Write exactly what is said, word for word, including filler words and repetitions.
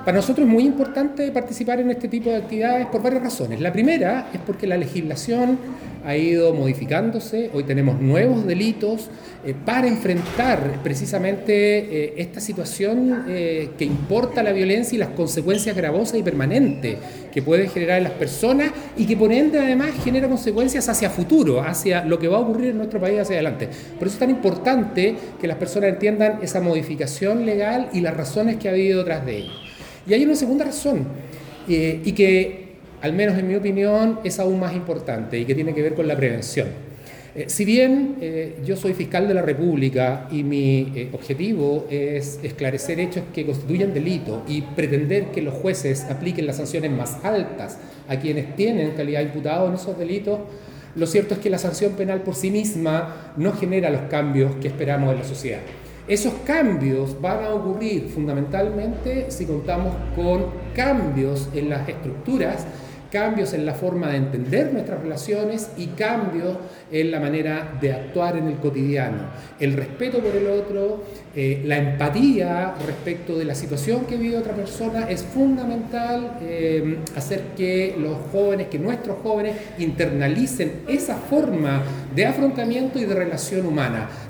Para nosotros es muy importante participar en este tipo de actividades por varias razones. La primera es porque la legislación ha ido modificándose, hoy tenemos nuevos delitos eh, para enfrentar precisamente eh, esta situación eh, que importa la violencia y las consecuencias gravosas y permanentes que puede generar en las personas y que por ende además genera consecuencias hacia futuro, hacia lo que va a ocurrir en nuestro país hacia adelante. Por eso es tan importante que las personas entiendan esa modificación legal y las razones que ha habido detrás de ello. Y hay una segunda razón, eh, y que, al menos en mi opinión, es aún más importante y que tiene que ver con la prevención. Eh, si bien eh, yo soy fiscal de la República y mi eh, objetivo es esclarecer hechos que constituyen delito y pretender que los jueces apliquen las sanciones más altas a quienes tienen calidad de imputados en esos delitos, lo cierto es que la sanción penal por sí misma no genera los cambios que esperamos en la sociedad. Esos cambios van a ocurrir fundamentalmente si contamos con cambios en las estructuras, cambios en la forma de entender nuestras relaciones y cambios en la manera de actuar en el cotidiano. El respeto por el otro, eh, la empatía respecto de la situación que vive otra persona es fundamental, eh, hacer que los jóvenes, que nuestros jóvenes internalicen esa forma de afrontamiento y de relación humana.